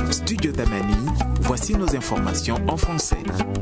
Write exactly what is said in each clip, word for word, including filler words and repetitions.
Studio Tamani, voici nos informations en français.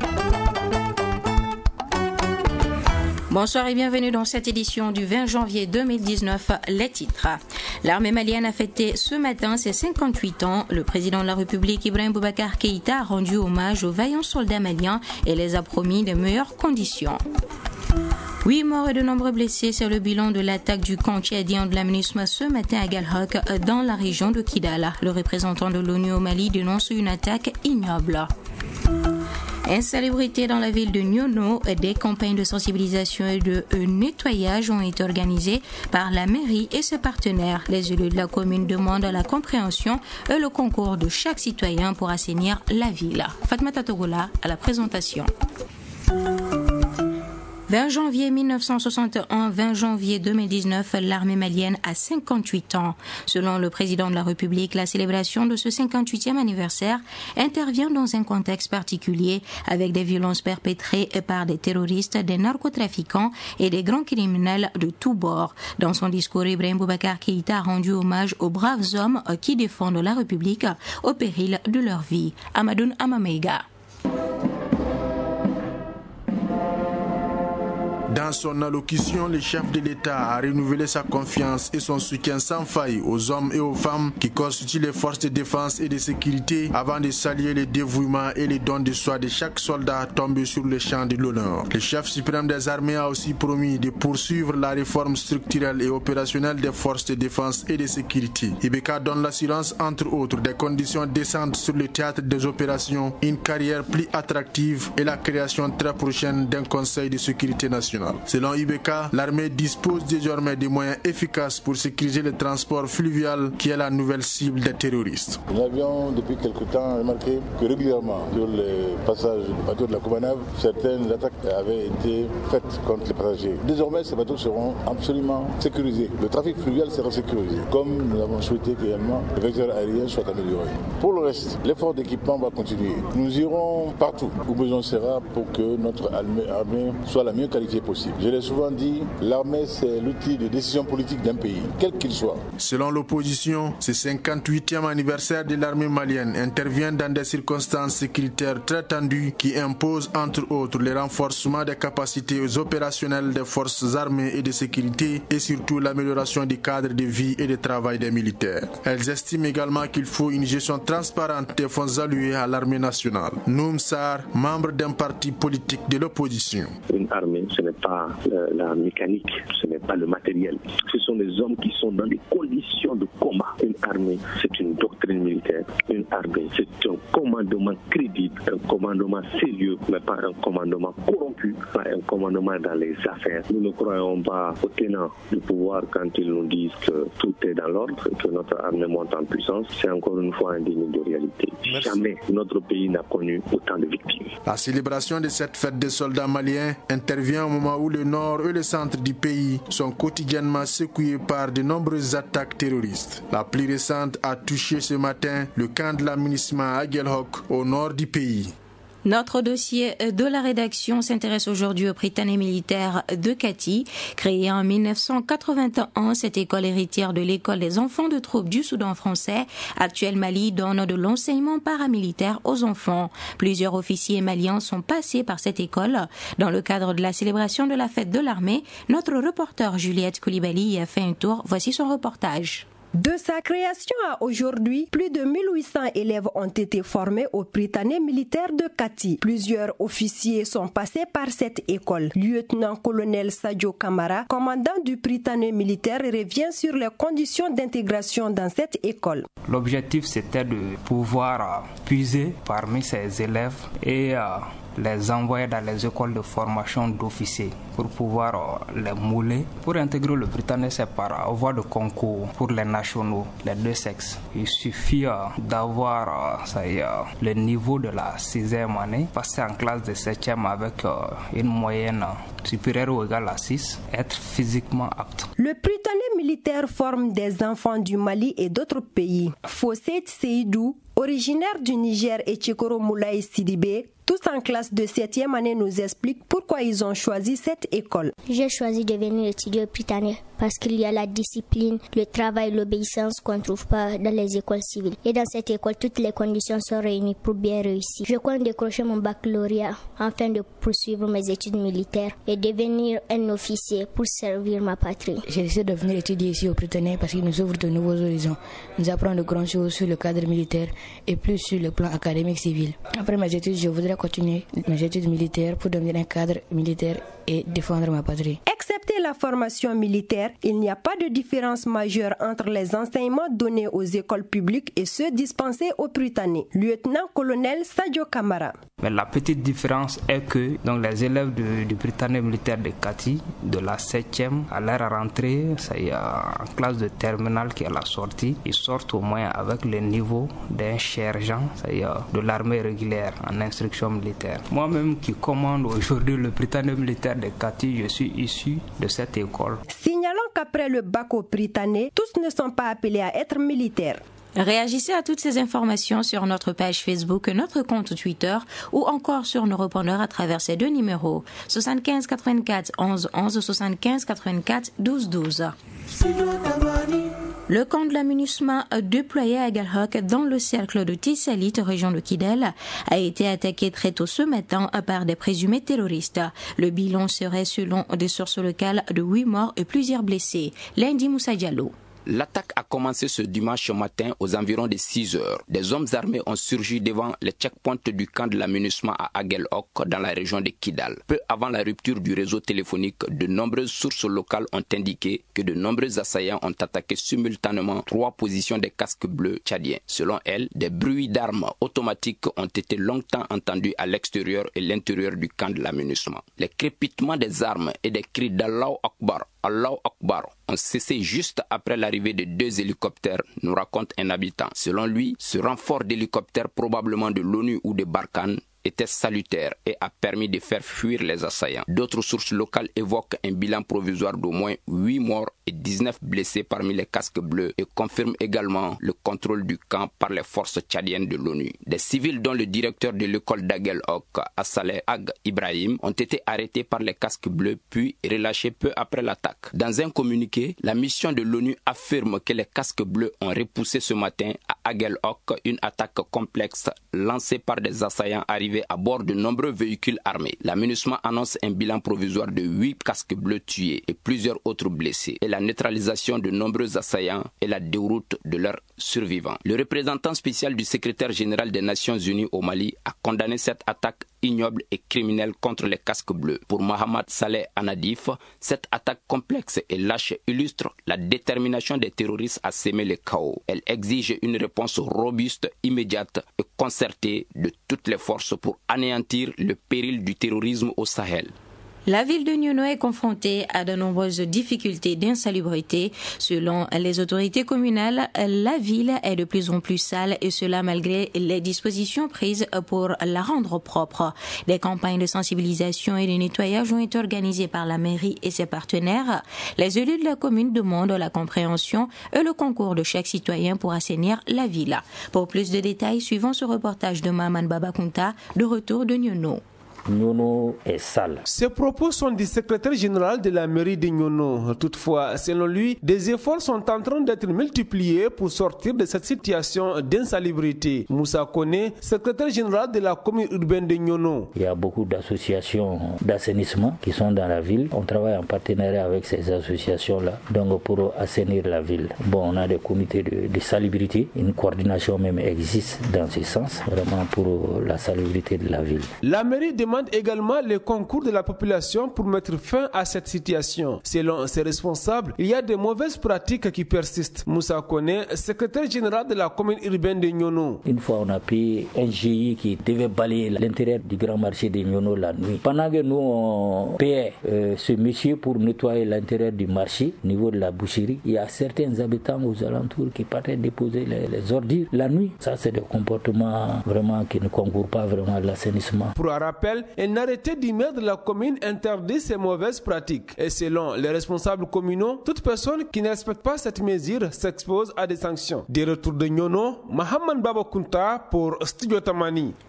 Bonsoir et bienvenue dans cette édition du vingt janvier deux mille dix-neuf. Les titres. L'armée malienne a fêté ce matin ses cinquante-huit ans. Le président de la République, Ibrahim Boubacar Keïta, a rendu hommage aux vaillants soldats maliens et les a promis de meilleures conditions. Huit morts et de nombreux blessés, c'est le bilan de l'attaque du camp tchadien de la MINUSMA ce matin à Galhok, dans la région de Kidal. Le représentant de l'ONU au Mali dénonce une attaque ignoble. Insalubrité dans la ville de Nyono, des campagnes de sensibilisation et de nettoyage ont été organisées par la mairie et ses partenaires. Les élus de la commune demandent la compréhension et le concours de chaque citoyen pour assainir la ville. Fatmata Togola à la présentation. vingt janvier mille neuf cent soixante et un, vingt janvier deux mille dix-neuf, l'armée malienne a cinquante-huit ans. Selon le président de la République, la célébration de ce cinquante-huitième anniversaire intervient dans un contexte particulier avec des violences perpétrées par des terroristes, des narcotrafiquants et des grands criminels de tous bords. Dans son discours, Ibrahim Boubacar Keïta a rendu hommage aux braves hommes qui défendent la République au péril de leur vie. Amadoun Amameiga. Dans son allocution, le chef de l'État a renouvelé sa confiance et son soutien sans faille aux hommes et aux femmes qui constituent les forces de défense et de sécurité avant de saluer le dévouement et les dons de soi de chaque soldat tombé sur le champ de l'honneur. Le chef suprême des armées a aussi promis de poursuivre la réforme structurelle et opérationnelle des forces de défense et de sécurité. I B K donne l'assurance, entre autres, des conditions décentes sur le théâtre des opérations, une carrière plus attractive et la création très prochaine d'un conseil de sécurité nationale. Selon I B K, l'armée dispose désormais des moyens efficaces pour sécuriser le transport fluvial qui est la nouvelle cible des terroristes. Nous avions depuis quelque temps remarqué que régulièrement, sur les passages du bateau de la Koumanave, certaines attaques avaient été faites contre les passagers. Désormais, ces bateaux seront absolument sécurisés. Le trafic fluvial sera sécurisé, comme nous avons souhaité qu'également le vecteur aérien soit amélioré. Pour le reste, l'effort d'équipement va continuer. Nous irons partout où besoin sera pour que notre armée soit la mieux qualifiée possible. Je l'ai souvent dit, l'armée c'est l'outil de décision politique d'un pays, quel qu'il soit. Selon l'opposition, ce cinquante-huitième anniversaire de l'armée malienne intervient dans des circonstances sécuritaires très tendues qui imposent entre autres le renforcement des capacités opérationnelles des forces armées et de sécurité et surtout l'amélioration du cadre de vie et de travail des militaires. Elles estiment également qu'il faut une gestion transparente des fonds alloués à l'armée nationale. Noum Sarr, membre d'un parti politique de l'opposition. Une armée, ce n'est pas euh, la mécanique, ce n'est pas le matériel. Ce sont les hommes qui sont dans des conditions de combat. Une armée, c'est une doctrine militaire. Une armée, c'est un commandement crédible, un commandement sérieux, mais pas un commandement corrompu, pas un commandement dans les affaires. Nous ne croyons pas aux tenants du pouvoir quand ils nous disent que tout est dans l'ordre et que notre armée monte en puissance. C'est encore une fois un déni de réalité. Merci. Jamais notre pays n'a connu autant de victimes. La célébration de cette fête des soldats maliens intervient au moment où le nord et le centre du pays sont quotidiennement secoués par de nombreuses attaques terroristes. La plus récente a touché ce matin le camp de la MINUSMA à Galhok, au nord du pays. Notre dossier de la rédaction s'intéresse aujourd'hui au Prytanée militaire de Kati. Créée en mille neuf cent quatre-vingt-un, cette école héritière de l'école des enfants de troupes du Soudan français, actuel Mali, donne de l'enseignement paramilitaire aux enfants. Plusieurs officiers maliens sont passés par cette école. Dans le cadre de la célébration de la fête de l'armée, notre reporter Juliette Koulibaly y a fait un tour. Voici son reportage. De sa création à aujourd'hui, plus de mille huit cents élèves ont été formés au Prytanée militaire de Kati. Plusieurs officiers sont passés par cette école. Lieutenant-colonel Sadio Kamara, commandant du Prytanée militaire, revient sur les conditions d'intégration dans cette école. L'objectif, c'était de pouvoir puiser parmi ces élèves et euh, les envoyer dans les écoles de formation d'officiers pour pouvoir euh, les mouler. Pour intégrer le Prytanée, c'est par voie de concours pour les nationaux, les deux sexes. Il suffit euh, d'avoir euh, ça y est, euh, le niveau de la sixième année, passer en classe de septième avec euh, une moyenne euh, supérieure ou égale à six, être physiquement apte. Le Prytanée militaire forme des enfants du Mali et d'autres pays. Fosset Seydou, originaire du Niger, et Tchekoro Moulaye Sidibé, tous en classe de septième année, nous expliquent pourquoi ils ont choisi cette école. J'ai choisi de venir étudier au Prytanée parce qu'il y a la discipline, le travail, l'obéissance qu'on ne trouve pas dans les écoles civiles. Et dans cette école, toutes les conditions sont réunies pour bien réussir. Je compte décrocher mon baccalauréat afin de poursuivre mes études militaires et devenir un officier pour servir ma patrie. J'ai décidé de venir étudier ici au Prytanée parce qu'il nous ouvre de nouveaux horizons. Nous apprend de grandes choses sur le cadre militaire et plus sur le plan académique civil. Après mes études, je voudrais continuer mes études militaires pour devenir un cadre militaire et défendre ma patrie. Excepté la formation militaire, il n'y a pas de différence majeure entre les enseignements donnés aux écoles publiques et ceux dispensés au Prytanée. Lieutenant-colonel Sadio Kamara. Mais la petite différence est que donc, les élèves du, du Prytanée militaire de Kati, de la septième à leur rentrée, ça y est, en classe de terminale qui est à la sortie, ils sortent au moins avec le niveau d'un sergent, ça y est, de l'armée régulière en instruction militaire. Moi-même qui commande aujourd'hui le Prytanée militaire de Kati, je suis issu de cette école. Signalons qu'après le bac au Prytanée, tous ne sont pas appelés à être militaires. Réagissez à toutes ces informations sur notre page Facebook, notre compte Twitter ou encore sur nos répondeurs à travers ces deux numéros soixante-quinze quatre-vingt-quatre onze onze, soixante-quinze quatre-vingt-quatre douze douze. Le camp de la MINUSMA déployé à Aguelhok dans le cercle de Tissalit, région de Kidal, a été attaqué très tôt ce matin par des présumés terroristes. Le bilan serait, selon des sources locales, de huit morts et plusieurs blessés. Lundi Moussa Diallo. L'attaque a commencé ce dimanche matin aux environs de six heures. Des hommes armés ont surgi devant les checkpoints du camp de la MINUSMA à Aguelhok dans la région de Kidal. Peu avant la rupture du réseau téléphonique, de nombreuses sources locales ont indiqué que de nombreux assaillants ont attaqué simultanément trois positions des casques bleus tchadiens. Selon elles, des bruits d'armes automatiques ont été longtemps entendus à l'extérieur et l'intérieur du camp de la MINUSMA. Les crépitements des armes et des cris d'Allahu Akbar, Allahu Akbar ont cessé juste après l'arrivée de deux hélicoptères, nous raconte un habitant. Selon lui, ce renfort d'hélicoptères, probablement de l'ONU ou de Barkhane, était salutaire et a permis de faire fuir les assaillants. D'autres sources locales évoquent un bilan provisoire d'au moins huit morts et dix-neuf blessés parmi les casques bleus et confirment également le contrôle du camp par les forces tchadiennes de l'ONU. Des civils dont le directeur de l'école d'Aguelhok, Assaleh Ag Ibrahim, ont été arrêtés par les casques bleus puis relâchés peu après l'attaque. Dans un communiqué, la mission de l'ONU affirme que les casques bleus ont repoussé ce matin à Aguelhok une attaque complexe lancée par des assaillants arrivés à bord de nombreux véhicules armés. La MINUSMA annonce un bilan provisoire de huit casques bleus tués et plusieurs autres blessés et la neutralisation de nombreux assaillants et la déroute de leurs survivants. Le représentant spécial du secrétaire général des Nations Unies au Mali a condamné cette attaque ignoble et criminelle contre les casques bleus. Pour Mohamed Saleh Anadif, cette attaque complexe et lâche illustre la détermination des terroristes à s'aimer le chaos. Elle exige une réponse robuste, immédiate et concertée de toutes les forces pour anéantir le péril du terrorisme au Sahel. La ville de Niono est confrontée à de nombreuses difficultés d'insalubrité. Selon les autorités communales, la ville est de plus en plus sale et cela malgré les dispositions prises pour la rendre propre. Des campagnes de sensibilisation et de nettoyage ont été organisées par la mairie et ses partenaires. Les élus de la commune demandent la compréhension et le concours de chaque citoyen pour assainir la ville. Pour plus de détails, suivons ce reportage de Maman Babakunta de retour de Niono. Niono est sale. Ces propos sont du secrétaire général de la mairie de Niono. Toutefois, selon lui, des efforts sont en train d'être multipliés pour sortir de cette situation d'insalubrité. Moussa Kone, secrétaire général de la commune urbaine de Niono. Il y a beaucoup d'associations d'assainissement qui sont dans la ville. On travaille en partenariat avec ces associations-là, donc pour assainir la ville. Bon, on a des comités de, de salubrité. Une coordination même existe dans ce sens, vraiment pour la salubrité de la ville. La mairie demande également le concours de la population pour mettre fin à cette situation. Selon ses responsables, il y a de mauvaises pratiques qui persistent. Moussa Kone, secrétaire général de la commune urbaine de Niono. Une fois, on a pris un G I qui devait balayer l'intérieur du grand marché de Niono la nuit. Pendant que nous, on payait euh, ce monsieur pour nettoyer l'intérieur du marché, au niveau de la boucherie, il y a certains habitants aux alentours qui partaient déposer les, les ordures la nuit. Ça, c'est des comportements vraiment qui ne concourent pas vraiment à l'assainissement. Pour un rappel, un arrêté du maire de la commune interdit ces mauvaises pratiques. Et selon les responsables communaux, toute personne qui ne respecte pas cette mesure s'expose à des sanctions. Des retours de Niono, Mohamed Babakunta pour Studio Tamani.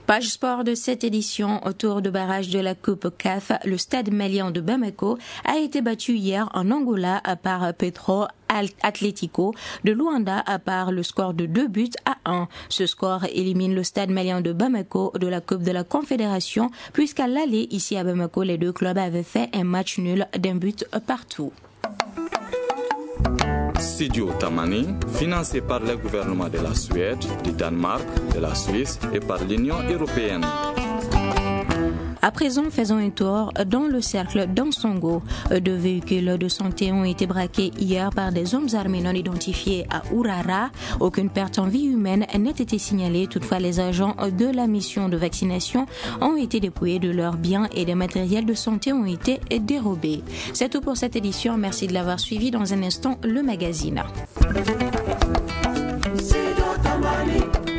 Page sport de cette édition, au tour de barrage de la Coupe C A F, le stade malien de Bamako a été battu hier en Angola par Petro Atlético de Luanda par le score de deux buts à un. Ce score élimine le stade malien de Bamako de la Coupe de la Confédération, puisqu'à l'aller ici à Bamako, les deux clubs avaient fait un match nul d'un but partout. Studio Tamani, financé par le gouvernement de la Suède, du Danemark, de la Suisse et par l'Union européenne. À présent, faisons un tour dans le cercle d'Ansongo. Deux véhicules de santé ont été braqués hier par des hommes armés non identifiés à Urara. Aucune perte en vie humaine n'a été signalée. Toutefois, les agents de la mission de vaccination ont été dépouillés de leurs biens et des matériels de santé ont été dérobés. C'est tout pour cette édition. Merci de l'avoir suivi. Dans un instant, le magazine.